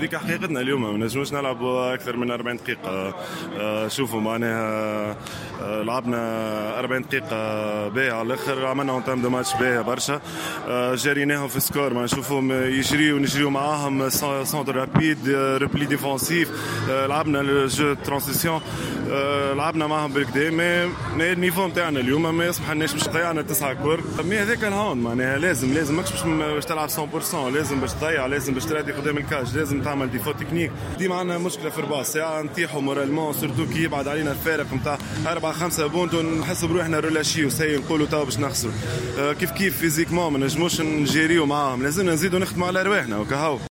هذيك حقيقتنا اليوم، ما نجموش نلعبوا اكثر من 40 دقيقه. شوفوا معناها لعبنا 40 دقيقه باهيه على الاخر، عملنا اون تايم دو ماتش باهيه برشا. جريناهم في سكور، ما نشوفهم يجريوا ونجريوا معاهم سونتر رابيد ريبلي ديفونسيف. لعبنا الجو ترانزيسيون، لعبنا معاهم بالكدا. مي النيفو نتاعنا اليوم ما يسمحلناش باش نضيعنا 9 كور. مي هذاك الهاوند معناها لازم ماكش باش تلعب 100%، لازم باش تضيع، لازم باش ترادي قدام الكاج، لازم تعمل ديفو تكنيك. ديما عندنا مشكله في ربع ساعه نطيحوا مورالمون، سورتو كي يبعد علينا الفارق نتاع 4-5 بونت ونحس بروحنا رولاشي وسي نقولوا تو باش نخسروا. كيف فيزيكمون ما نجموش نجيريو معاهم، لازمنا نزيدوا نخدموا على رواحنا وكهو.